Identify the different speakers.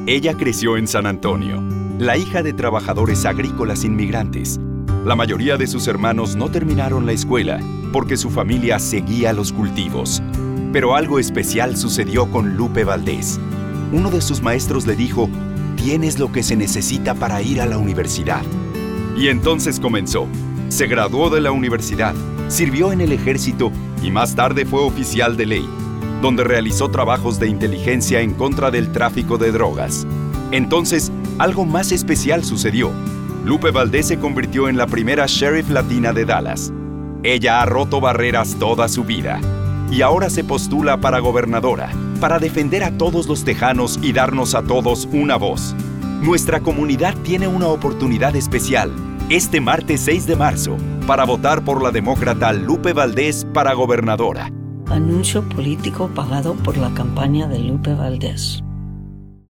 Speaker 1: Ella creció en San Antonio, la hija de trabajadores agrícolas inmigrantes. La mayoría de sus hermanos no terminaron la escuela porque su familia seguía los cultivos. Pero algo especial sucedió con Lupe Valdés. Uno de sus maestros le dijo: «Tienes lo que se necesita para ir a la universidad». Y entonces comenzó. Se graduó de la universidad, sirvió en el ejército y más tarde fue oficial de ley, donde realizó trabajos de inteligencia en contra del tráfico de drogas. Entonces, algo más especial sucedió. Lupe Valdés se convirtió en la primera sheriff latina de Dallas. Ella ha roto barreras toda su vida y ahora se postula para gobernadora, para defender a todos los tejanos y darnos a todos una voz. Nuestra comunidad tiene una oportunidad especial este martes 6 de marzo para votar por la demócrata Lupe Valdés para gobernadora.
Speaker 2: Anuncio político pagado por la campaña de Lupe Valdés.